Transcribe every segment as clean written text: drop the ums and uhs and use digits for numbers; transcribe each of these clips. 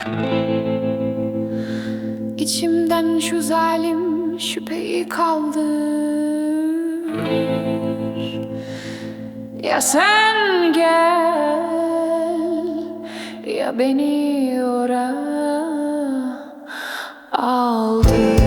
İçimden şu zalim şüpheyi kaldır. Ya sen gel, ya beni oraya aldır.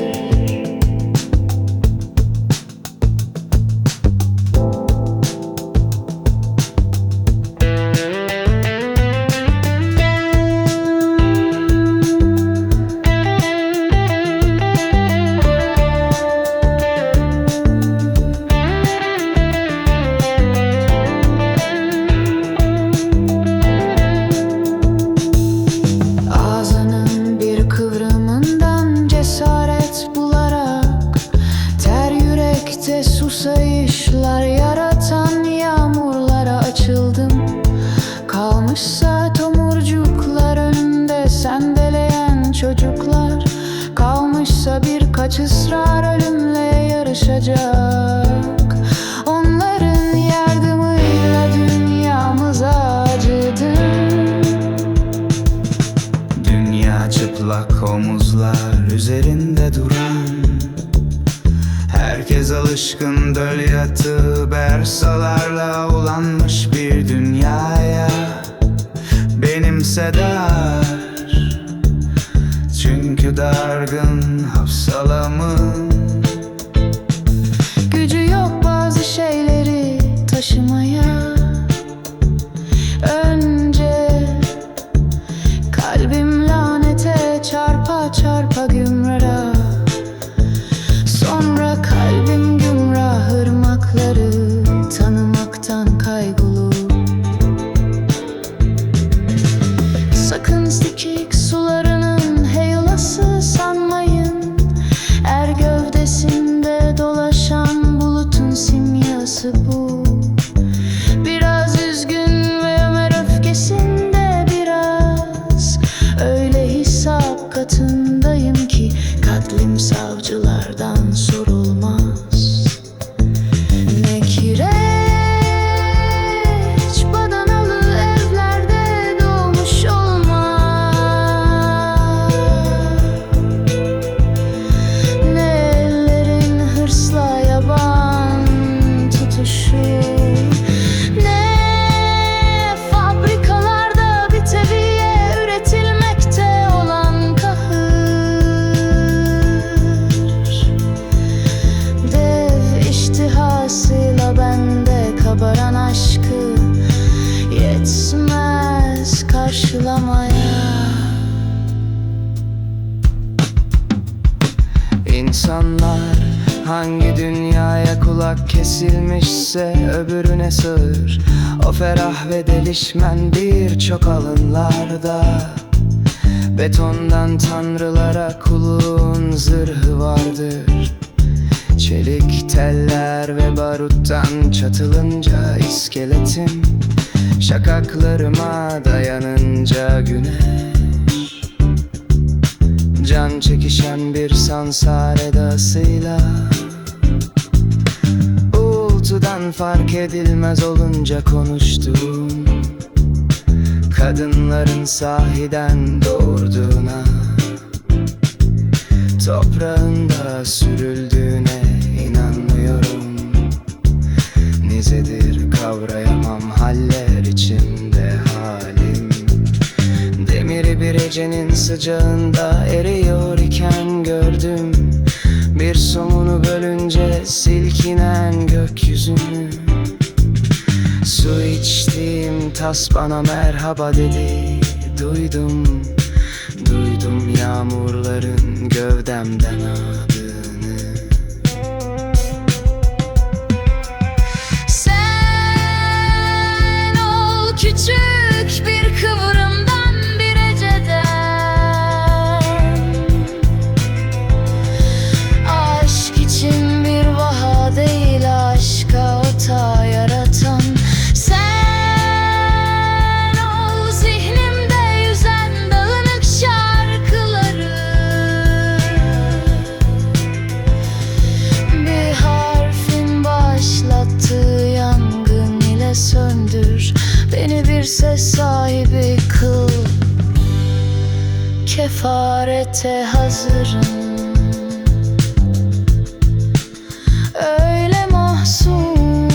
Ağzının bir kıvrımından cesaret bularak ter yürekte susayışlar yaratan yağmurlara açıldım. Kalmışsa tomurcuklar önünde sendeleyen çocuklar, kalmışsa birkaç ısrar ölümle yarışacak. Onların yardımıyla dünyamıza acıdım. Dünya çıplak omuzlar üzerinde duran, herkes alışkın döl yatığı bersalarla ulanmış bir dünyaya. Benimse dar, çünkü dargın hafsalamın. Gücü yok bazı şeyleri taşımaya. Önce kalbim lanete çarpa çarpa gümrara, sonra kalbim gümrah ırmakları tanımaktan kaygılı. Sakın sikik sularının heylası sanmayın, er gövdesinde dolaşan bulutun simyası bu. Biraz üzgün ve ömer öfkesinde biraz, öyle hesap katındayım ki katlim savcılardan sorulmaz. Ne kireç badanalı evlerde doğmuş olmak, ne ellerin hırsla yaban tutuşur, ne fabrikalarda bir teviye üretilmekte olan kahır. Dev iştihasıyla bende kabaran aşkı yetmez karşılamaya. İnsanlar hangi dünyaya kulak kesilmişse öbürüne sığır. O ferah ve delişmen birçok alınlarda, betondan tanrılara kulluğun zırhı vardır. Çelik teller ve baruttan çatılınca iskeletim, şakaklarıma dayanınca güneş. Can çekişen bir sansar edasıyla, uğultudan fark edilmez olunca konuştuğum kadınların sahiden doğurduğuna, toprağında sürüldüğüne inanmıyorum. Nicedir kavrayamam haller içinde halim. Demiri bir ecenin sıcağında eriyor iken gördüm, bir somunu bölünce silkinen gökyüzünü. Su içtiğim tas bana merhaba dedi, duydum. Duydum yağmurların gövdemden ağladığını. Sen ol küçük bir kıvrımdan bir eceden, aşk için bir vaha değil aşka ota yaratan. Sen ol zihnimde yüzen dağınık şarkıları, kefarete hazırım. Öyle mahzun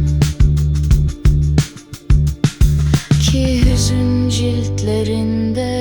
ki hüzün ciltlerinde